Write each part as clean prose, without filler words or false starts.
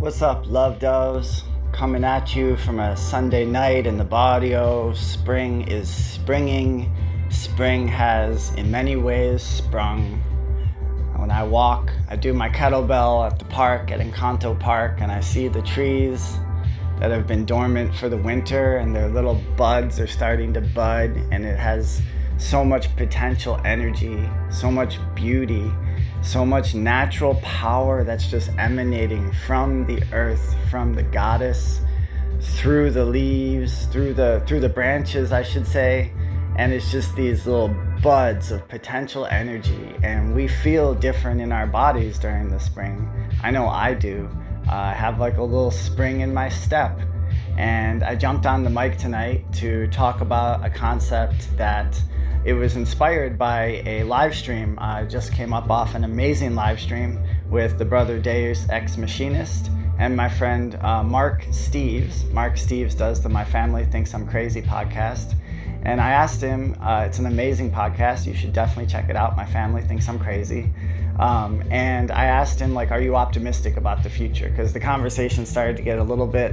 What's up, love doves? Coming at you from a Sunday night in the barrio. Spring is springing. Spring has, in many ways, sprung. When I walk, I do my kettlebell at the park, at Encanto Park, and I see the trees that have been dormant for the winter, and their little buds are starting to bud, and it has so much potential energy, so much beauty, so much natural power that's just emanating from the earth, from the goddess, through the leaves, through the branches, I should say. And it's just these little buds of potential energy, and we feel different in our bodies during the spring. I know I do. I have like a little spring in my step. And I jumped on the mic tonight to talk about a concept that it was inspired by a live stream. I just came up off an amazing live stream with the brother Deus Ex Machinist and my friend Mark Steves. Mark Steves does the My Family Thinks I'm Crazy podcast. And I asked him, it's an amazing podcast, you should definitely check it out, My Family Thinks I'm Crazy. And I asked him, like, are you optimistic about the future? Because the conversation started to get a little bit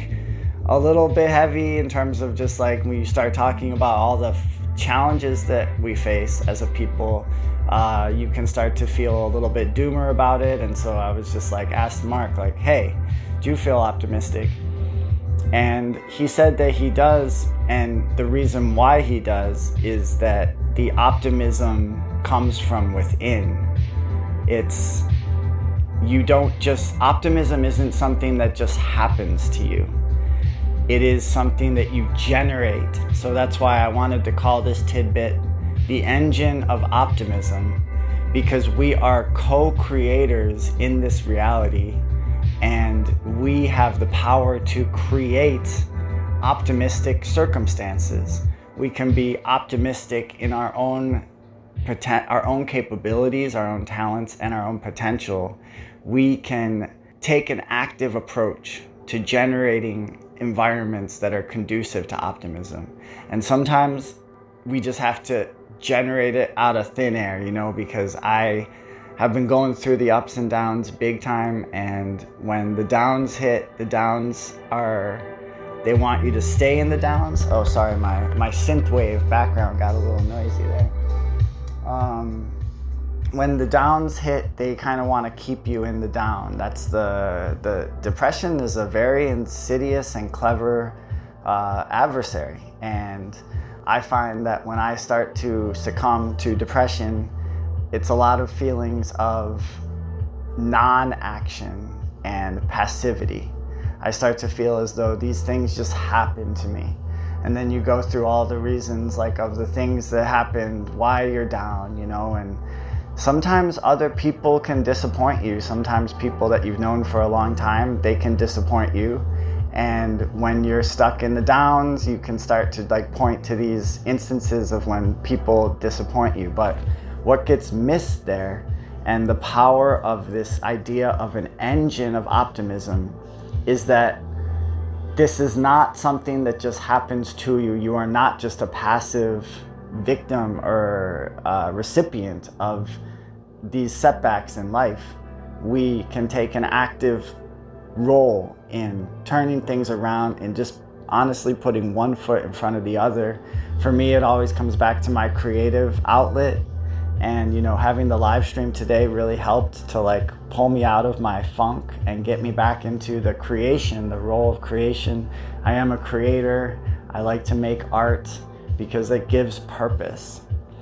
heavy in terms of just like when you start talking about all the challenges that we face as a people, you can start to feel a little bit doomer about it. And so I was just like, asked Mark, like, hey, do you feel optimistic? And he said that he does, and the reason why he does is that the optimism comes from within. Optimism isn't something that just happens to you. It is something that you generate. So that's why I wanted to call this tidbit the engine of optimism, because we are co-creators in this reality, and we have the power to create optimistic circumstances. We can be optimistic in our own capabilities, our own talents, and our own potential. We can take an active approach to generating environments that are conducive to optimism. And sometimes we just have to generate it out of thin air, because I have been going through the ups and downs big time. And when the downs hit, they want you to stay in the downs. Oh, sorry, my synthwave background got a little noisy there. When the downs hit, they kind of want to keep you in the down. That's the depression is a very insidious and clever adversary. And I find that when I start to succumb to depression, it's a lot of feelings of non-action and passivity. I start to feel as though these things just happen to me. And then you go through all the reasons, like, of the things that happened, why you're down, and sometimes other people can disappoint you. Sometimes people that you've known for a long time, they can disappoint you. And when you're stuck in the downs, you can start to point to these instances of when people disappoint you. But what gets missed there, and the power of this idea of an engine of optimism, is that this is not something that just happens to you. You are not just a passive victim or recipient of these setbacks in life. We can take an active role in turning things around and just honestly putting one foot in front of the other. For me, it always comes back to my creative outlet. And, having the live stream today really helped to pull me out of my funk and get me back into the creation, the role of creation. I am a creator. I like to make art because it gives purpose.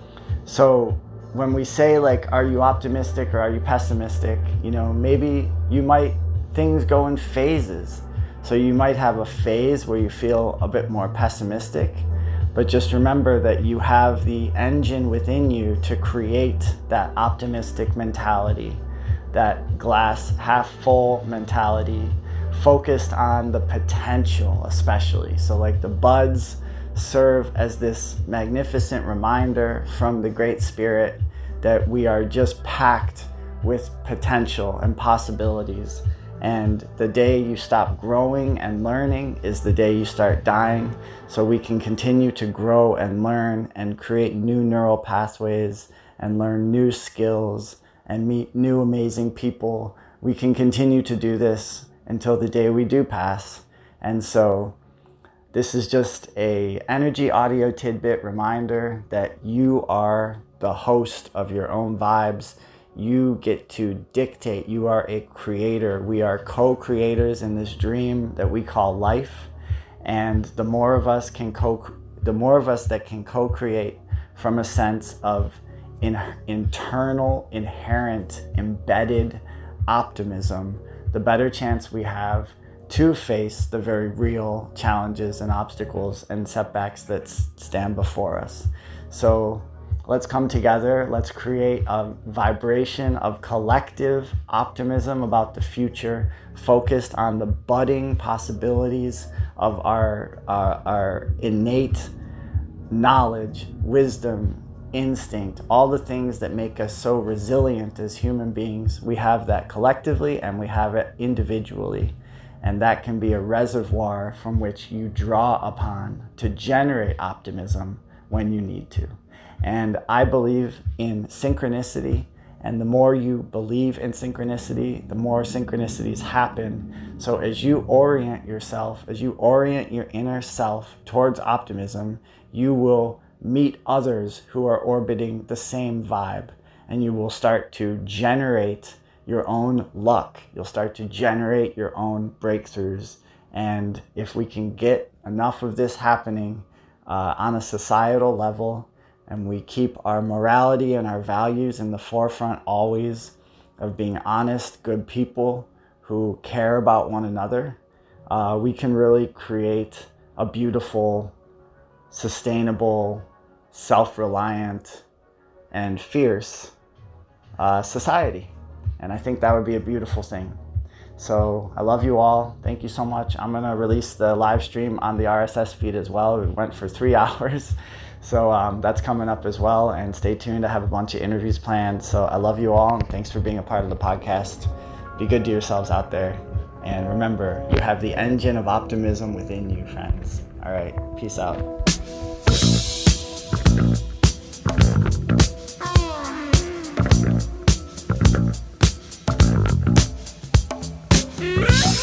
So when we say, are you optimistic or are you pessimistic? Maybe things go in phases. So you might have a phase where you feel a bit more pessimistic. But just remember that you have the engine within you to create that optimistic mentality, that glass half full mentality, focused on the potential especially. So the buds serve as this magnificent reminder from the Great Spirit that we are just packed with potential and possibilities. And the day you stop growing and learning is the day you start dying. So we can continue to grow and learn and create new neural pathways and learn new skills and meet new amazing people. We can continue to do this until the day we do pass. And so this is just a energy audio tidbit reminder that you are the host of your own vibes. You get to dictate. You are a creator. We are co-creators in this dream that we call life. And the more of us that can co-create from a sense of internal, inherent, embedded optimism, the better chance we have to face the very real challenges and obstacles and setbacks that stand before us. So let's come together. Let's create a vibration of collective optimism about the future, focused on the budding possibilities of our innate knowledge, wisdom, instinct, all the things that make us so resilient as human beings. We have that collectively and we have it individually. And that can be a reservoir from which you draw upon to generate optimism when you need to. And I believe in synchronicity. And the more you believe in synchronicity, the more synchronicities happen. So as you orient yourself, as you orient your inner self towards optimism, you will meet others who are orbiting the same vibe. And you will start to generate your own luck. You'll start to generate your own breakthroughs. And if we can get enough of this happening on a societal level, and we keep our morality and our values in the forefront always of being honest, good people who care about one another, we can really create a beautiful, sustainable, self-reliant, and fierce society. And I think that would be a beautiful thing. So I love you all. Thank you so much. I'm going to release the live stream on the RSS feed as well. It went for 3 hours. So that's coming up as well. And stay tuned. I have a bunch of interviews planned. So I love you all. And thanks for being a part of the podcast. Be good to yourselves out there. And remember, you have the engine of optimism within you, friends. All right. Peace out. Yeah.